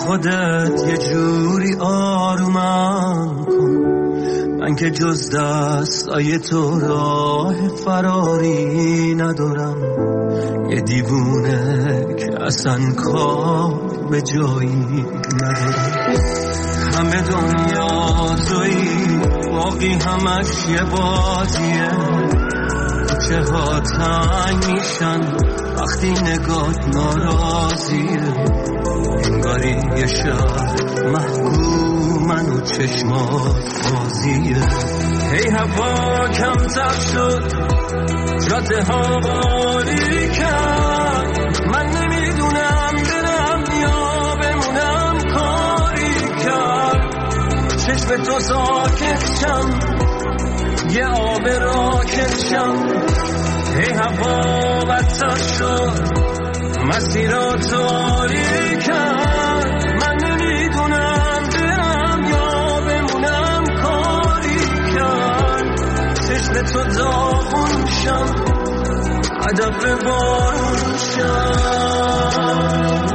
خودت یه جوری آرومم کن، من که جز دستای تو راه فراری ندارم. یه دیوونه که اصلا کار به جایی ندارم. همه دنیا تویی، باقی همش یه بازیه. کوچه ها تنگ میشن وقتی نگات ناراضیه. انگاری یه شهر محکومن و چشمات بازیه. هی هوا کمتر شد، جاده ها باری کرد. من نمیدونم برم یا بمونم، کاری کرد. چشم تو ساکت شم، یه آب راکت شم. هی هوا بدتر شد، مسیرات آری کرد. من نمیدونم برم یا بمونم، کاری کرد. چشم تو داغون شم، هدف بارون شم.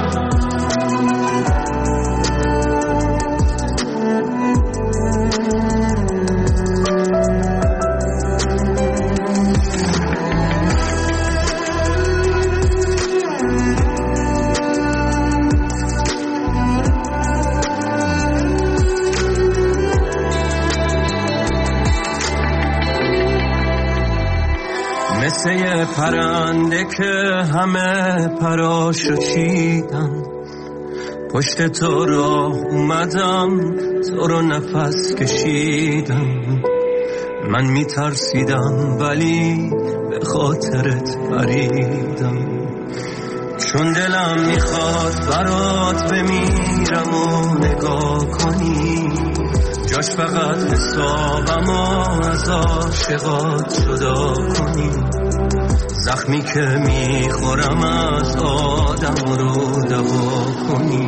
مثل یه پرنده که همه پراشو چیدن، پشت تو راه اومدم، تو رو نفس کشیدم. من میترسیدم ولی به خاطرت پریدم، چون دلم میخواد برات بمیرم و نگاه کنی. جاش فقط حسابم و از عاشقات جدا کنی. زخمی که میخورم از آدم رو دوا کنی.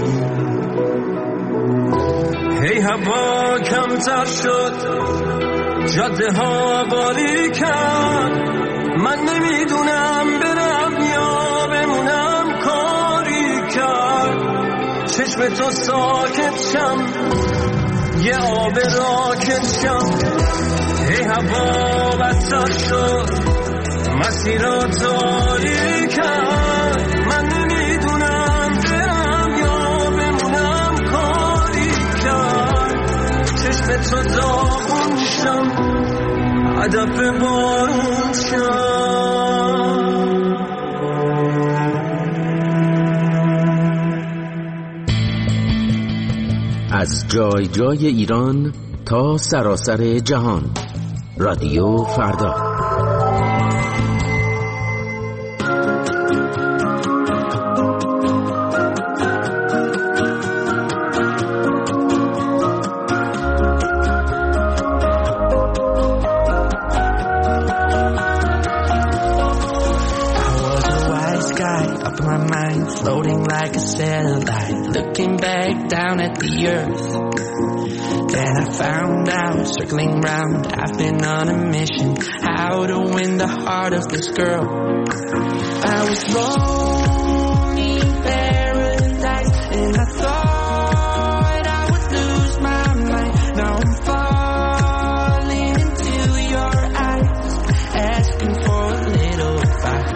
هی هوا کمتر شد، جاده ها باری کرد. من نمیدونم برم یا بمونم، کاری کرد. چشم تو ساکت شم، یه آب راکت شم. هی هوا بدتر شد، مسیرات آری کرد. من نمیدونم برم یا بمونم، کاری کرد. چشم تو داغون شم، هدف بارون شم. از جای جای ایران تا سراسر جهان، رادیو فردا. Floating like a satellite, looking back down at the earth. Then I found out, circling round, I've been on a mission, how to win the heart of this girl. I was born in paradise, and I thought I would lose my mind. Now I'm falling into your eyes, asking for a little fight.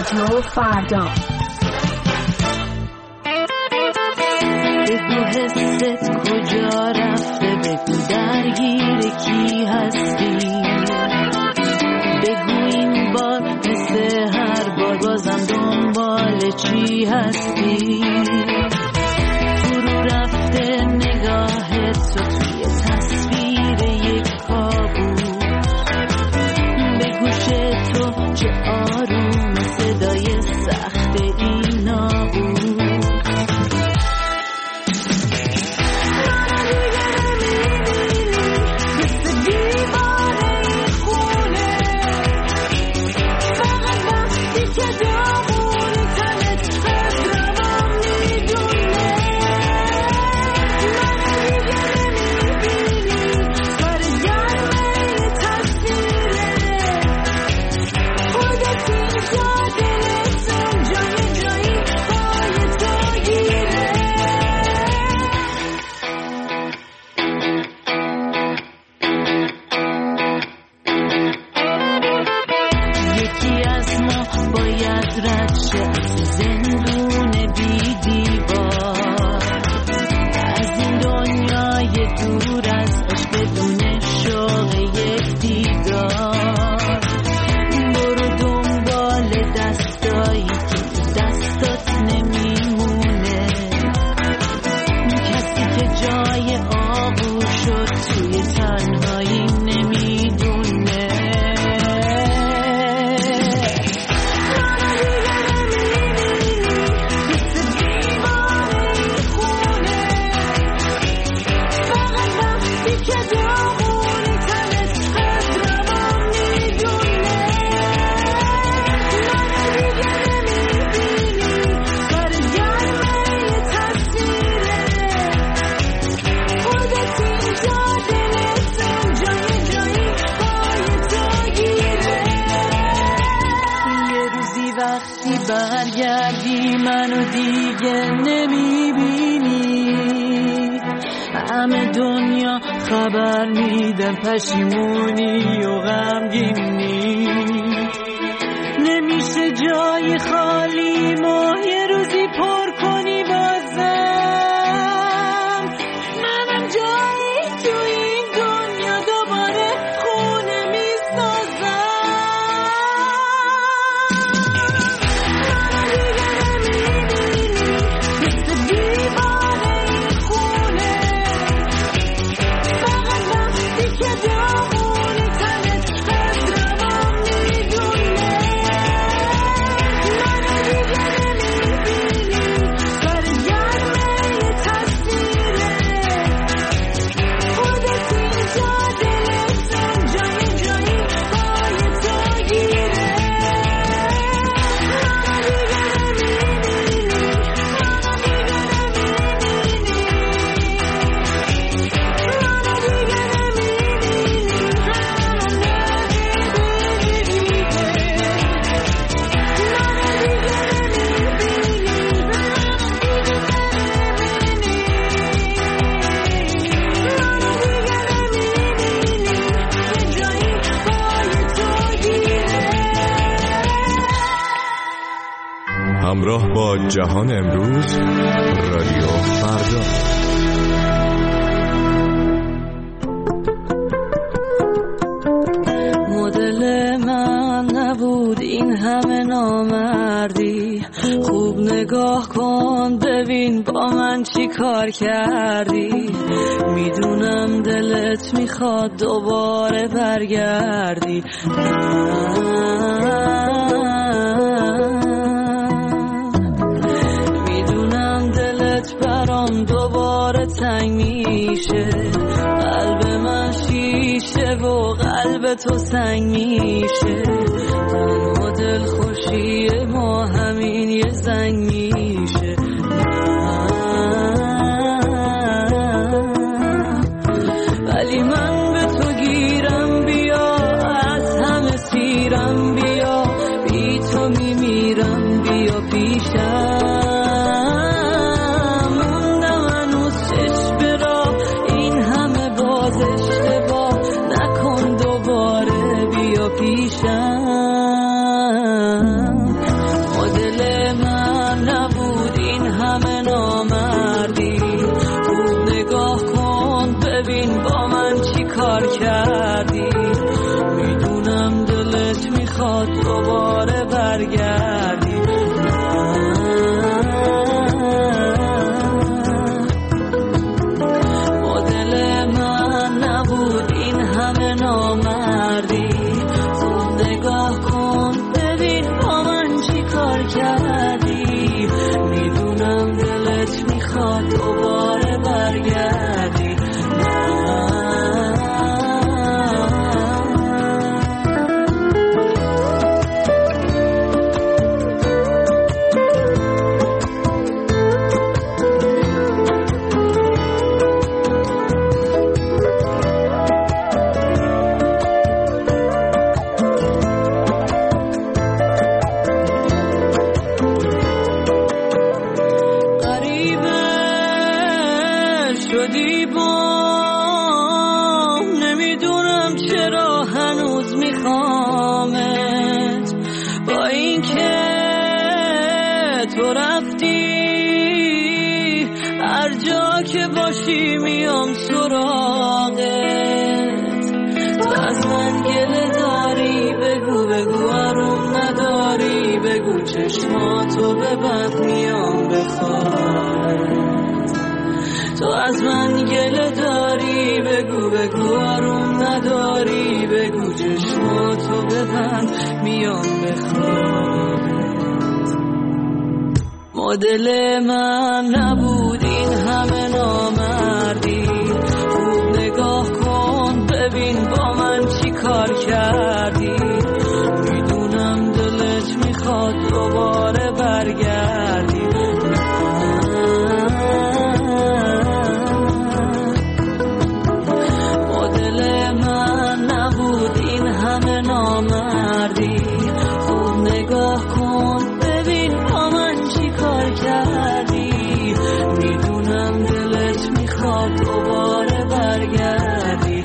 رادیو فردا. بگو حست کجا رفته، بگو درگیر کی هستی، بگو این بار مثل هر بار بازم دنبال چی هستی. فرو رفته نگاهت تو توی تصویر یک کابوس، به گوش تو چه آروم صدای سخت اینا بود. برگردی منو دیگه نمیبینی، همه دنیا خبر میدن پشیمونی و غمگینی، نمیشه جای خالی ما یه روزی پر کنی بازم، منم جایی تو این دنیا دوباره خونه میسازم. همراه با جهان امروز، رادیو فردا. مدل من نبود این همه نامردی، خوب نگاه کن ببین با من چی کار کردی، میدونم دلت میخواد دوباره برگردی، برام دوباره تنگ میشه، قلب من شیشه و قلب تو سنگ میشه، تن و دل خوشی ما همین یه زنگ میشه، ولی من به تو گیرم بیا، از همه سیرم بیا، بی تو میمیرم بیا پیشم، تو رفتی، هر جا که باشی میام سراغت. تو از من گله داری، بگو بگو آروم نداری، بگو چشماتو ببند میام بخواد. تو از من گله داری، بگو بگو آروم نداری، بگو چشماتو ببند میام بخواد. مدل من نبود این همه نامردی، خوب نگاه کن ببین با من چی کار کردی. میدونم دلت میخواد دوباره برگردی، مدل من نبود این همه نامردی، خوب نگاه کن ببین با من چی کار کردی. میدونم دلت میخواد دوباره برگردی.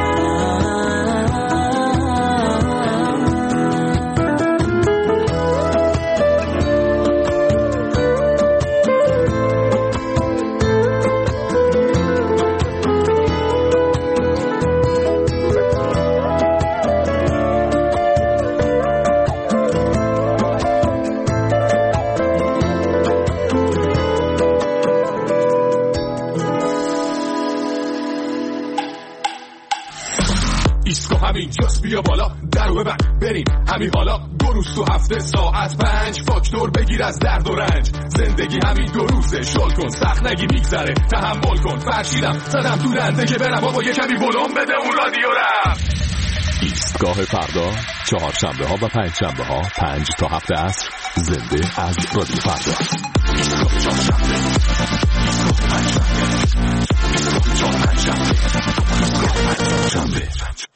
اینجاست بیا بالا درو ببند بریم همین حالا. 2 روز تو هفته ساعت 5 فاکتور بگیر از درد و رنج. زندگی همین 2 روزه شل کن سخت نگی میگذره تحمل کن. فرشیدم زدم تو رنده که برم بابا یه کمی ولوم بده اون رادیو رم. ایستگاه فردا 4 شنبه ها و 5 شنبه ها 5 تا 7 عصر زنده از رادیو فردا. ایستگاه 4 شنبه، ایستگاه 5 شنبه، ایستگاه 5 شنبه، ایستگاه 5 شنبه.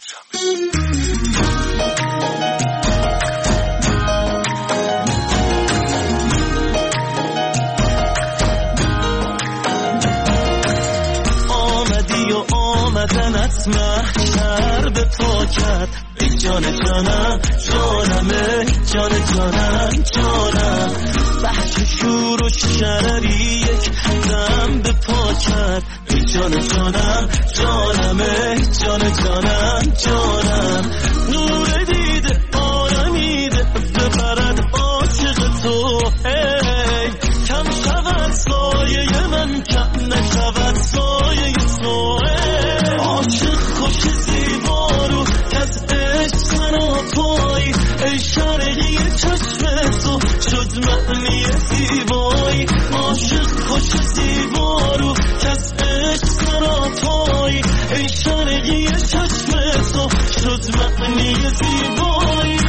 آمدی و آمدنت محشر به پا کرد. ای جان جانم جانمه، جان جانم جانم. بحث شور و شرری یک دم به پا کرد. ای جان جانم جانمه، جان جانم جانم. نور دیده آرمیده ببرد عاشق تو. ای کم شود سایه من، کم نشود سایه تو. عاشق خوش زیبارو کز عشق سراپایی. ای شرقی چشم تو شد معنی زیبایی. عاشق خوش زیبارو کز عشق سراپایی. ای شرقی چشم تو شد معنی زیبایی.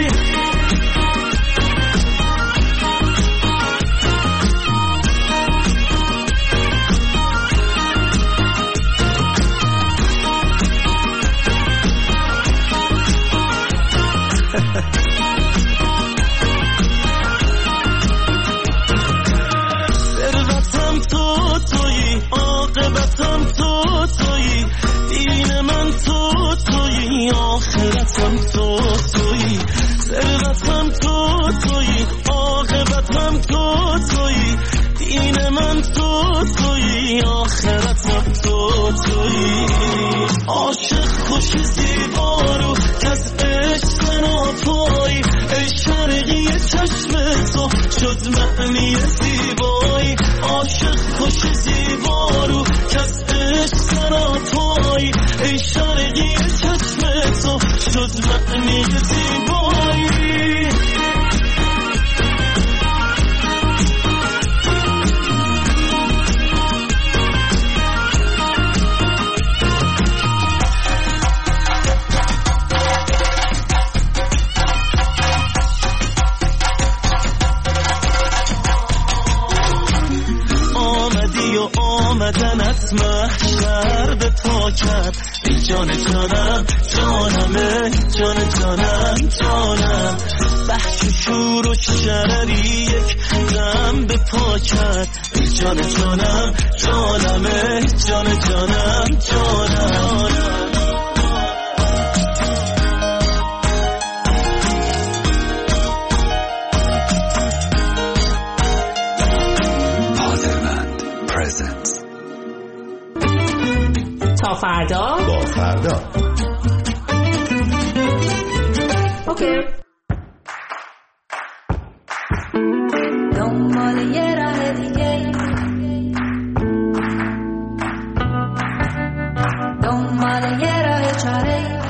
ثروتم تو تویی، عاقبتم تو تویی، دین من تو تویی، آخرتم تو تویی. ثروتم تو تویی، عاقبتم تو تویی، دین من تو تویی، آخرتم تو تویی. عاشق خوش زیبارو کز عشق سراپایی. ای شرقی چشم تو شد معنی زیبایی. عاشق خوش زیبارو کز عشق سراپایی. ای شرقی چشم تو شد معنی زیبایی. آمدنت محشر به پا کرد. ای جان جانم جانمه، جان جانم جانم. بحث و شور و شرری یک دم به پا کرد. ای جان جانم جانمه، جان جانم جانم. فردا با فردا. اوکی. دنبال یه راه دیگه، دنبال یه راه چاره،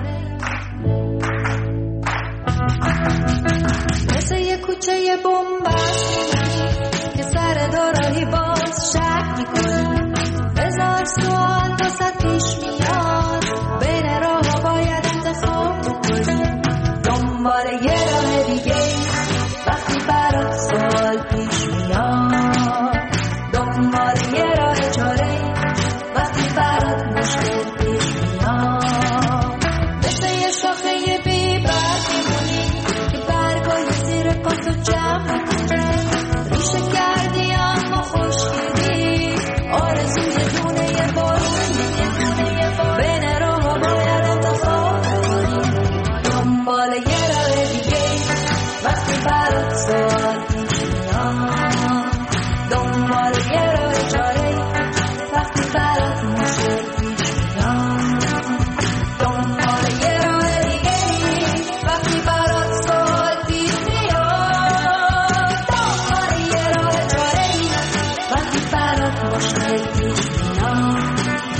مثل یه کوچه بومبست که سر دوراهی باز شک میکنی، هزار سوال واسه پیش میاد، بین راه باید انتخاب بکنی. دنبال یه راه دیگه وقتی برات سوال پیش میاد، دنبال یه راه چاره وقتی برات مشکل پیش میاد، مثل یه شاخه بی برگ میمونی که برگای زیر پاتو جمع میکنی، ریشه کردی اما خشکیدی، آرزوی دونه یه بارون، بین راه باید انتخاب کنی. دنبال یه راه دیگه وقتی برات سوال پیش میاد، دنبال یه راه چاره وقتی برات مشکل پیش میاد، دنبال یه راه دیگه وقتی برات سوال پیش میاد، دنبال یه راه چاره وقتی برات مشکل پیش میاد.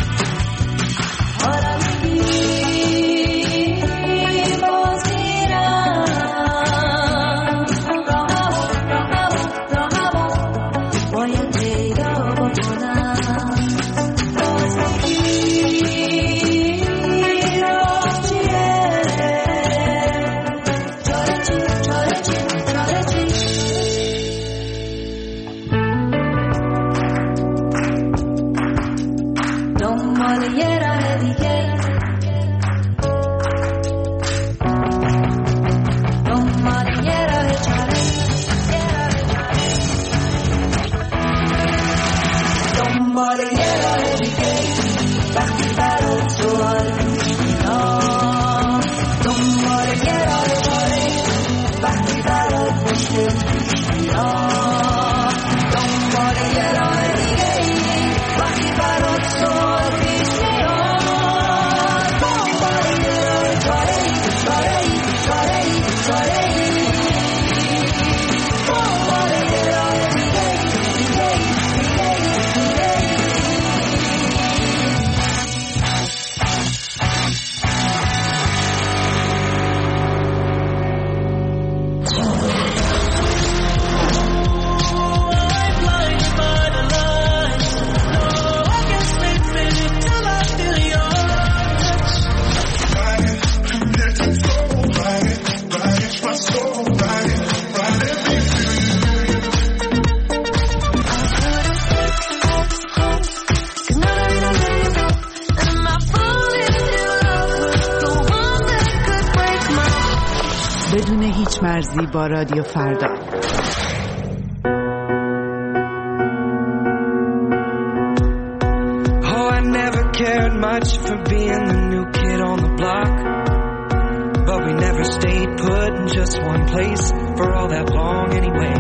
حالا میگی باز میرم راهمو باید پیدا بکنم، باز میگی راه چیه، چاره چی، چاره چی، چاره چی. دنبال یه راه دیگه، دنبال یه راه چاره، دنبال یه راه دیگه وقتی برات سوال پیش میاد، دنبال یه راه چاره وقتی برات مشکل پیش میاد، دنبال یه راه دیگه وقتی برات سوال پیش میاد، دنبال یه راه چاره، چاره، چاره، چاره، دنبال یه راه دیگه، دیگه، دیگه، دیگه. بدون هیچ مرزی با رادیو فردا. Oh, I never cared much for being the new kid on the block, but we never stayed put in just one place for all that long anyway.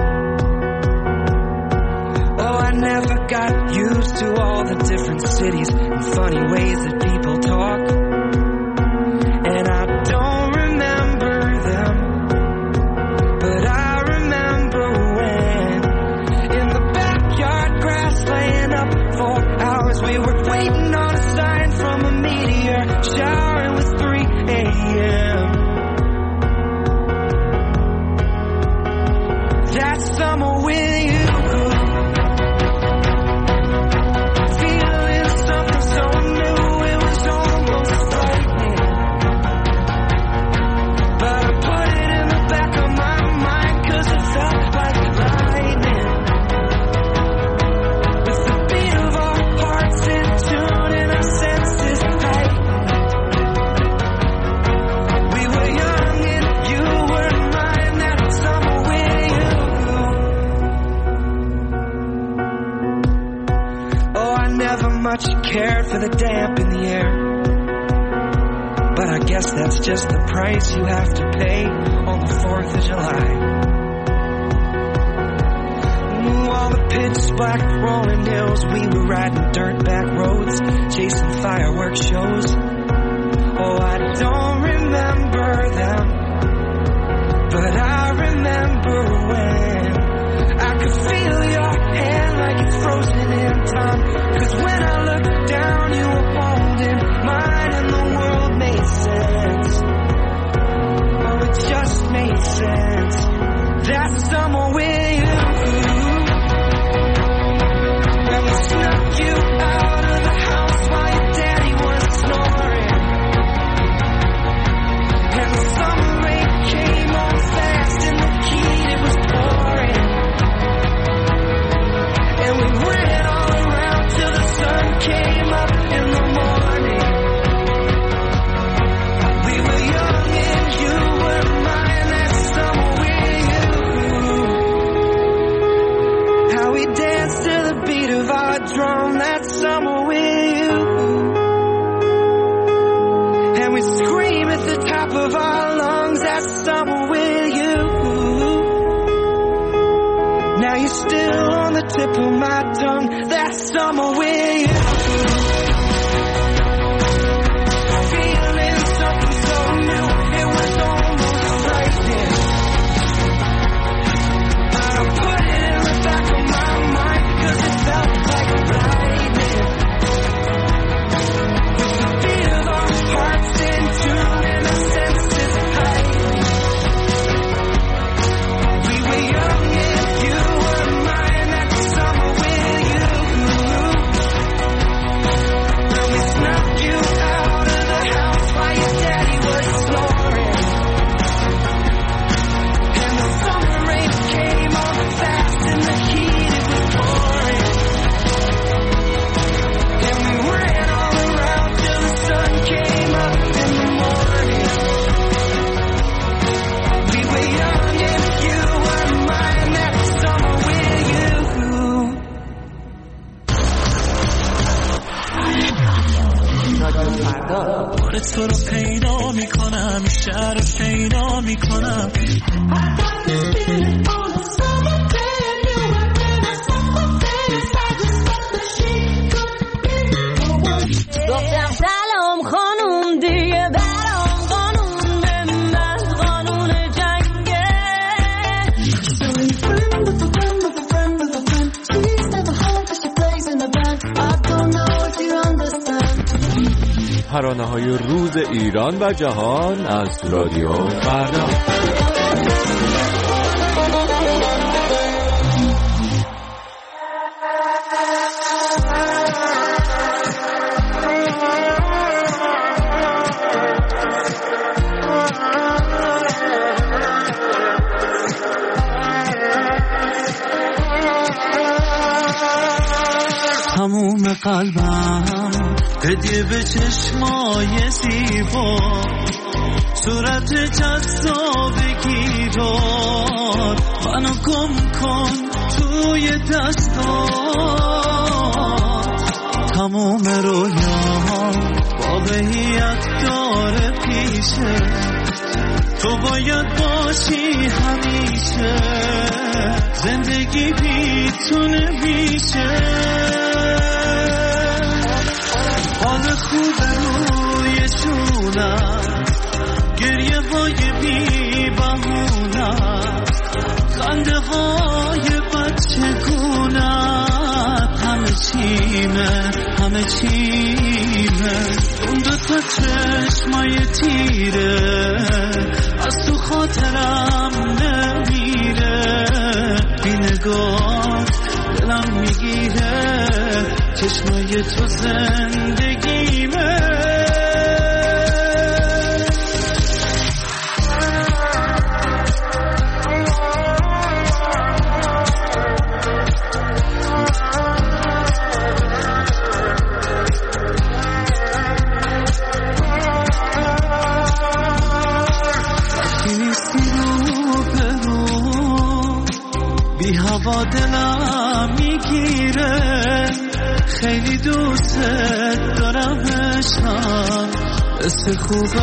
Oh, I never got used to all the different cities and funny ways that people talk, and I don't remember them, but I remember when in the backyard grass laying up for hours we were waiting on a sign from a meteor shower. It was 3 a.m. That summer with you, feeling something so new, it was almost frightening, but I put it in the back of my mind 'cause it felt like lightning, with the beat of our hearts in tune and our senses heightened. We were young and you were mine, that summer with you. Oh, I never much cared for the damp in the air, but I guess that's just the price you have to pay on the 4th of July. Ooh, all the pitch black rolling hills girls, we were riding dirt back roads, chasing fireworks shows. Oh, I don't remember them, but I remember when I could feel your hand like it's frozen in time. 'Cause when I looked down, you were holding mine and the world made sense. Oh, it just made sense. That summer with you, when we snuck you out of the house while your daddy was snoring, and the summer rain came on fast and the heat, it was pouring, and we ran all around till the sun came up in the morning. We were young and you were mine that summer with you. How we danced to the beat of our drum that summer with you, and we scream at the top of our lungs that summer with you. Now you're still on the tip of my tongue that summer with you. Feeling something so new, it was almost frightening, but I put it in the back of my mind 'cause it felt like lightning. With the beat of our hearts in tune and the senses heightened, we were young and you were mine that summer with you. When we snuck you out of the house while your daddy was snoring, and the summer rain came on fast and the heat, it was pouring, and we ran all around till the sun came up in the morning. We were young and you were mine that summer with you. بار تو رو پیدا میکنم، شهر رو پیدا میکنم. گفتم سلام خانوم دیگه برام قانون من قانون جنگه. ترانه‌های روز ایران و جهان از رادیو فردا. تموم قلبم هدیه به چشمای زیبا، صورت جذابگی رو منو گم کن توی دستات. تموم رویام واقعیت داره پیشه، تو باید باشی همیشه، زندگی بیتونه میشه. حال خوب روی چونم، گریه های بی بهونم، خنده های بچه گونم، همه چیمه اون دوتا چشمای تیره از تو خاطرم نمیره. بی نگاه دلم میگیره، چشمای تو زندگیمه. بی هوا دلم میگیره، خیلی دوست دارم عشقم، قصه خوب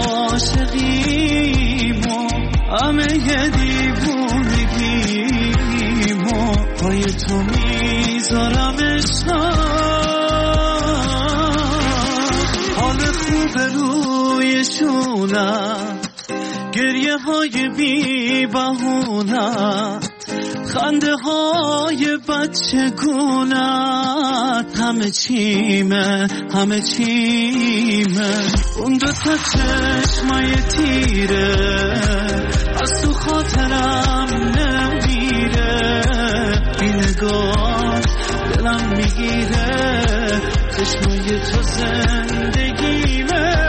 عاشقیمو، همه دیوونگیمو پای تو میذارمش حال خوب رویشونم، گریه های بی بهونت، خنده های بچه گونت، همه چیمه همه چیمه. اون دو تا چشمای تیره از تو خاطرم نمیره، بی نگاه دلم میگیره، چشمای تو زندگیمه.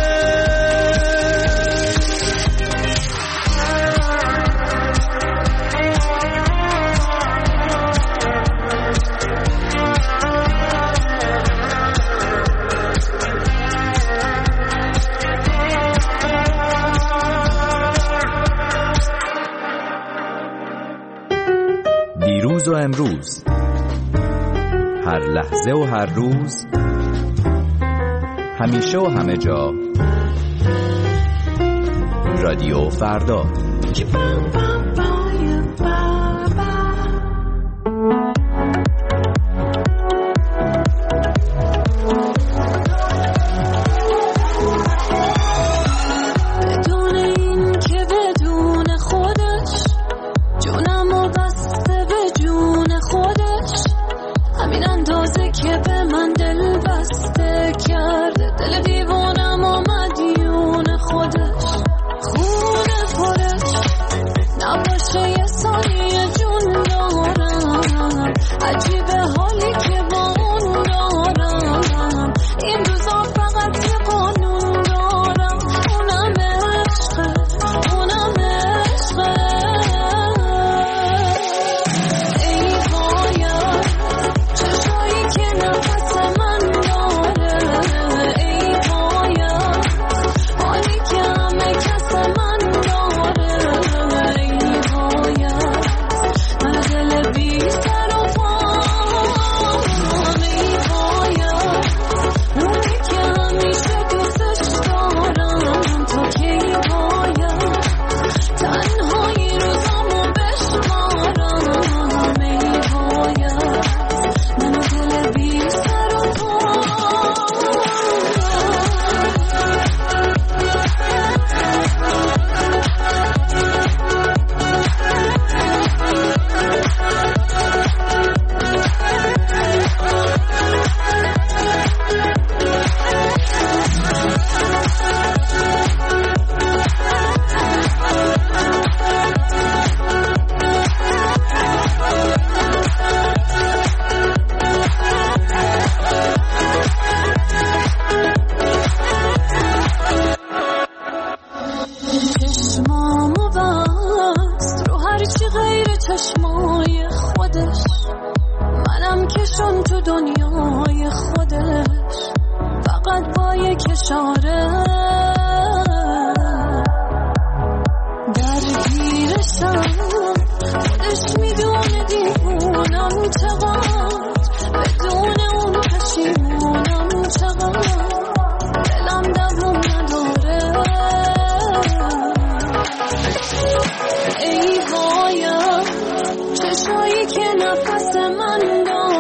دیروز و امروز، هر لحظه و هر روز، همیشه و همه جا، رادیو فردا.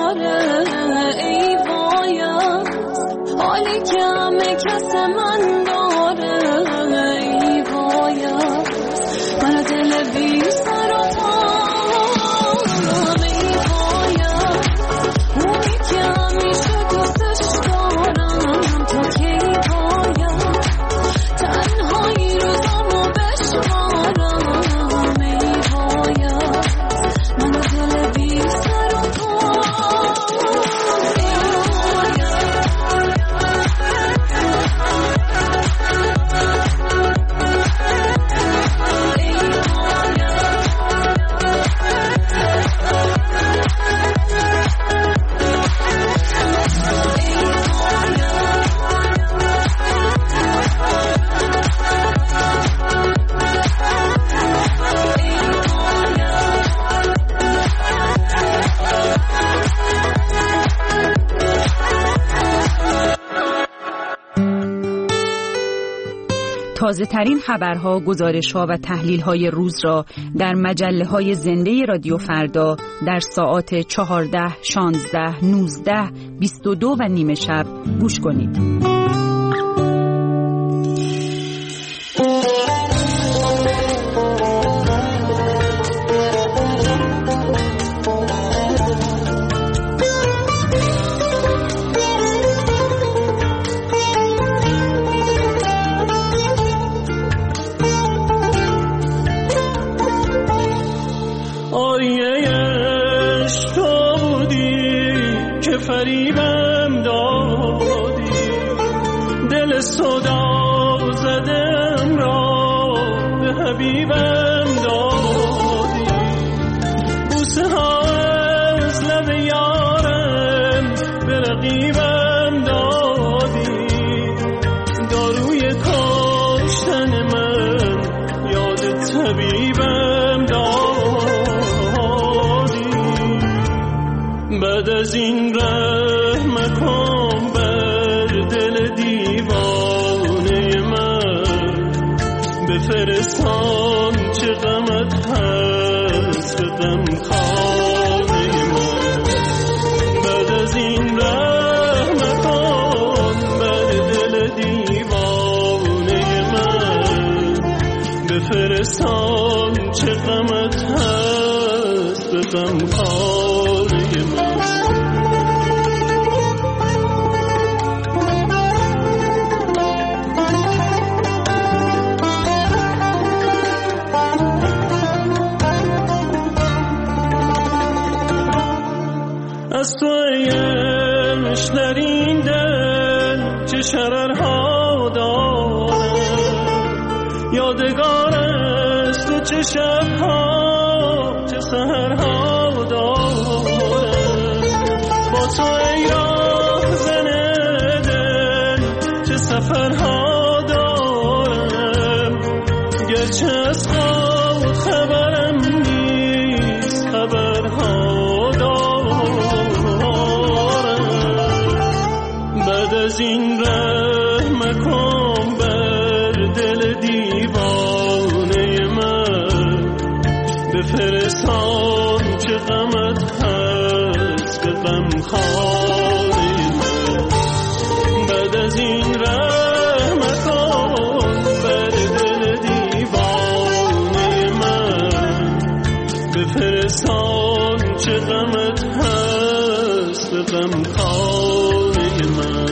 حالی که همه کس من تازه ترین خبرها، گزارش‌ها و تحلیل‌های روز را در مجله‌های زنده رادیو فردا در ساعات 14، 16، 19، 22 و نیم شب گوش کنید. فریبم دادی دل صدا زدم را به حبیبم دادی بوسه ها از لب یارم به رقیبم دادی داروی کاشتن من یاد طبیبم دادی بعد از این فرستان چه غمت هست به غم خانه من بعد از این رحمتان بر دل دیوانه من بفرستان چه غمت هست به غم خانه من از تو ایمش در این دل چه شررها دارم یادگار است و چه شبها چه سحرها دارم با تو ای راه زن دل چه سفرها دارم گرچه از خود خبرم نیست خبرها از این رحم کن بر دل دیوانه من بفرستان چه غمت هست به غم خانه من بعد از این رحم کن بر دل دیوانه من بفرستان چه غمت هست به غم خانه من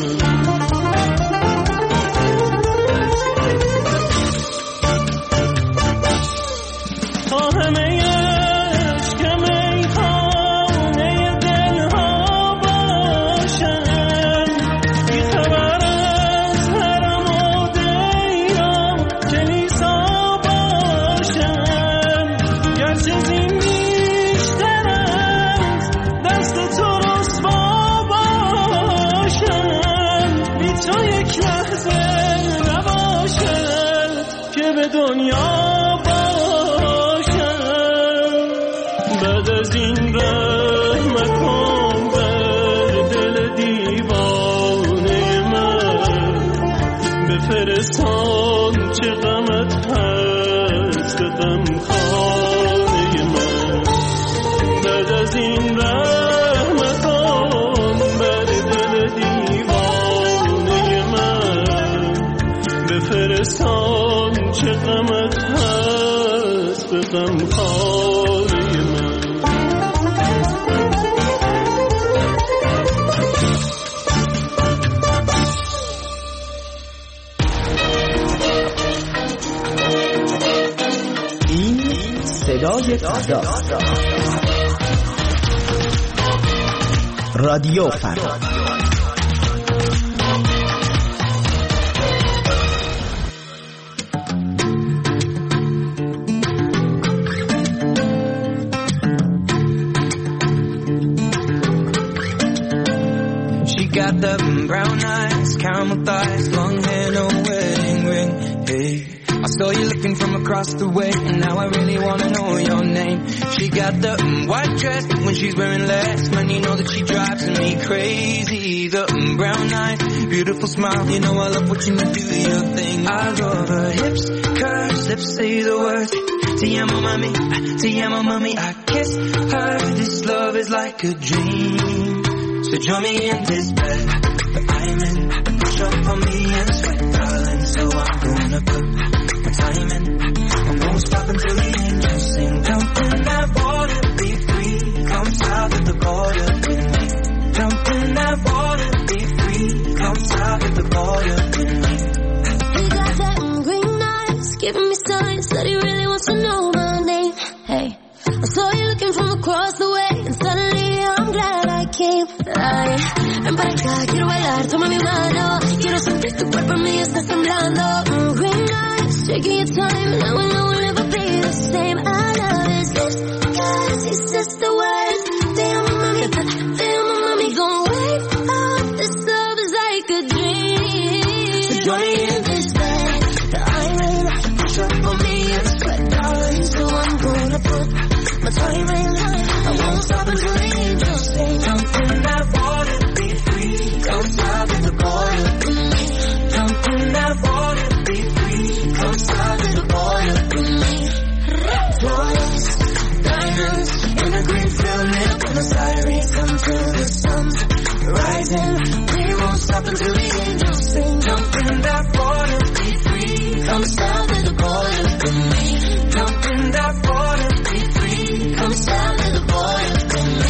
فرستان چه غمت هست به غم خانه من بعد از این رحمتان بر دل دیوانه من بفرستان چه غمت هست به غم خانه من صدای فردا رادیو فردا She got the brown eyes, caramel thighs, long hair, no wedding ring. Hey, I saw you looking from across the way, and now I really wanna know your name. She got the white dress when she's wearing less. Man, you know that she drives me crazy. The brown eyes, beautiful smile. You know I love watching you do your thing. I love her hips, curves, lips say the words. Te amo mami, te amo mami. I kiss her. This love is like a dream. So join me in this bed that I'm in. Push up on me and sweat, darling. So I'm gonna put my time in. I won't stop until the angels sing. Jump in that water, be free. Come south of the border with me. Jump in that water, be free. Come south of the border with me. He got that green eyes, giving me signs that he really wants to know my name. Hey, I saw you looking from across the way, and suddenly I'm glad I came. Ay, ven para acá, quiero bailar, toma mi mano. Quiero sentir tu cuerpo en mí, estás temblando. Green eyes, taking your time, and I will know we'll never be the same. I love his lips, cause he says the words. Damn, mommy, don't wait up. This love is like a dream. So join me in this bed that I'm in. Push up on me and sweat, darling. So I'm gonna put my time in. I won't stop until the angels sing. Jump in that water, be free. Come south of the border with me. Jump in that water, be free. Come south of the border with me. Flores, diamonds, in a green field near Buenos Aires. Until the sun's rising, we won't stop until the angels sing. Jump in that water, be free. Come south of the border with me. Jump in that water, be free. Come south of the border with me.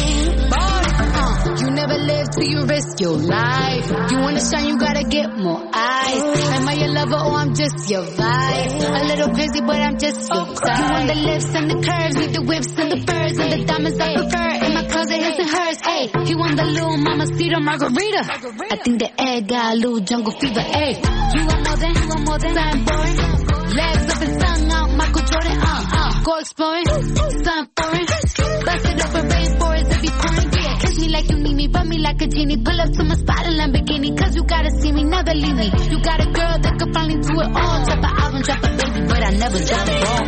You never live till you risk your life. You wanna shine, you gotta get more eyes. Am I your lover or I'm just your vibe? A little crazy, but I'm just your type. You want the lips and the curves, need the whips and the furs and the diamonds I prefer. In my closet, his and hers. Ayy, he want the little mamacita margarita. I think the egg got a little jungle fever. Ayy, you want more than something boring. Legs up and tongue out, Michael Jordan. Go exploring, something foreign. Bust it up and rainforest if you pouring. Yeah, kiss me like you need me, rub me like a genie. Pull up to my spot in Lamborghini, cause you gotta see me, never leave me. You got a girl that could finally do it all. Drop an album, drop a baby, but I never drop a ball.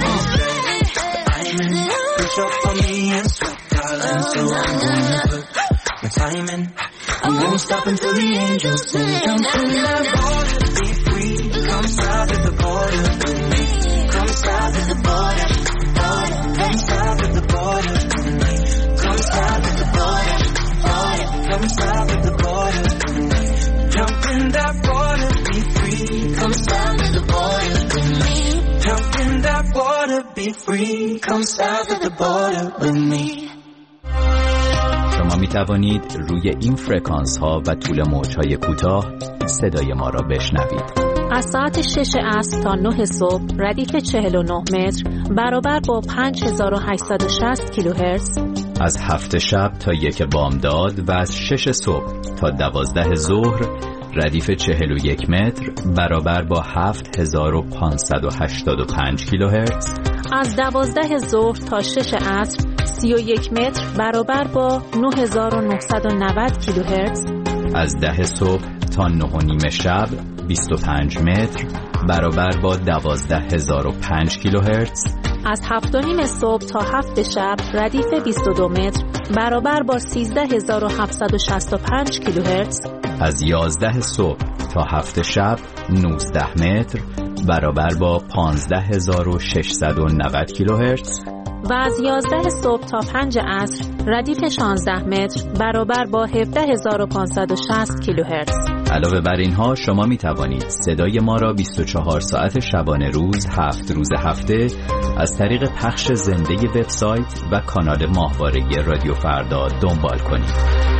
I'm in, push up on me and sweat, darling. So I'm gonna put my time in. I won't stop until the angels sing. Jump in that water, be free. Come south of the border with me. Come south of the border, come south of the border with me. Come south of the border, come south of the border with me. Jump in that water, be free. Come south of the border with me. Jump in that water, be free. Come south of the border with me. شما می توانید روی این فرکانس ها و طول موج های کوتاه صدای ما را بشنوید. از ساعت 6 عصر تا 9 صبح ردیف 49 متر برابر با 5860 کیلوهرتز. از 7 شب تا 1 بامداد و از 6 صبح تا 12 ظهر ردیف 41 متر برابر با 7585 کیلوهرتز. از 12 ظهر تا 6 عصر 31 متر برابر با 9990 کیلوهرتز. از 10 صبح تا 9:30 شب 25 متر برابر با 12005 کیلوهرتز. از 7:30 صبح تا 7 شب ردیف 22 متر برابر با 13765 کیلوهرتز. از 11 صبح تا 7 شب 19 متر برابر با 15690 کیلوهرتز. و از 11 صبح تا 5 عصر ردیف 16 متر برابر با 17560 کیلوهرتز. علاوه بر اینها شما می توانید صدای ما را 24 ساعت شبانه روز 7 روز هفته از طریق پخش زنده وبسایت و کانال ماهواره رادیو فردا دنبال کنید.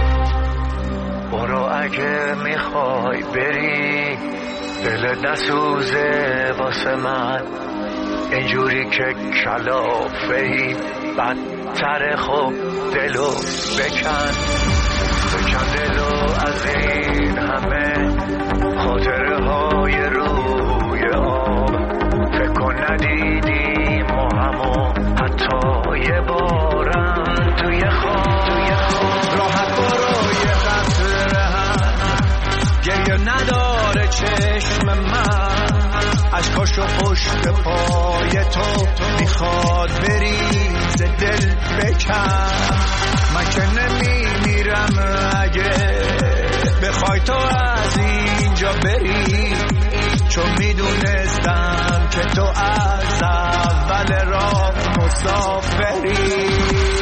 برو اگه میخوای بری دل نسوزه واسه من، اینجوری که کلافهی بدتر، خوب دلو بکن دلو از این همه خاطره های روی آب. فکر کن ندیدیم و همو حتی یه بارم توی خواب راحت برای قطره هم گریه نداره چشم من. عشقاشو پشت پای تو میخواد بریز دل بکن. من که نمیمیرم اگه بخوای تو از اینجا بری، چون میدونستم که تو از اول راه مسافری.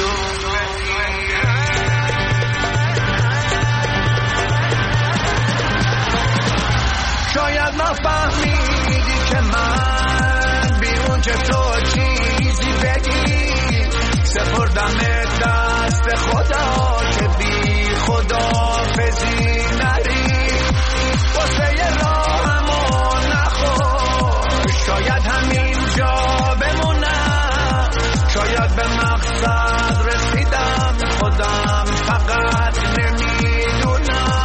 شاید نفهمیدی که من بیرون که تو چیزی بگی، سپردم دست خدا که بی خداحافظی نری. واسه راهمو نخور، شاید همینجا بمونم، شاید به مقصد رسیدم، خودم فقط نمیدونم.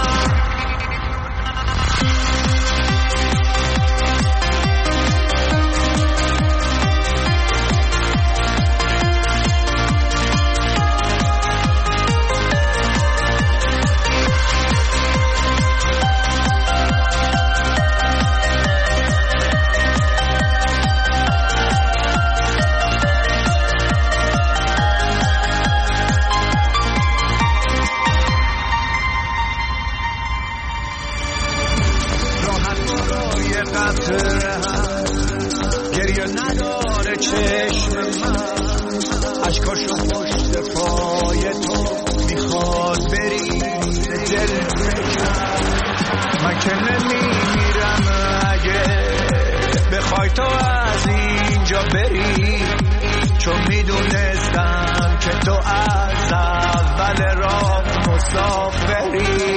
گریه نداره چشم من، عشقاشو پشت پای تو میخواد بری دل بکن. من که نمیمیرم اگه بخوای تو از اینجا بری، چون میدونستم که تو از اول راه مسافری.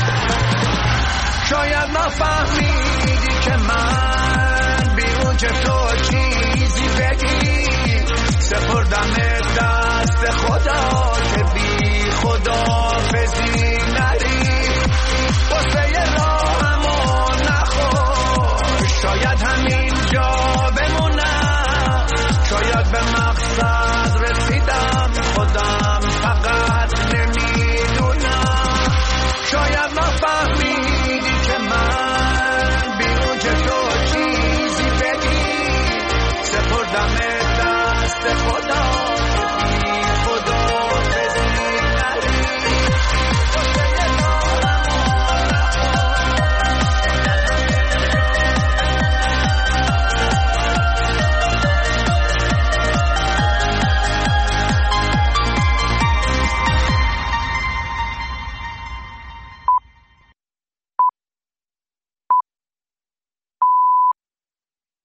شاید نفهمیدی که من بیرون که تو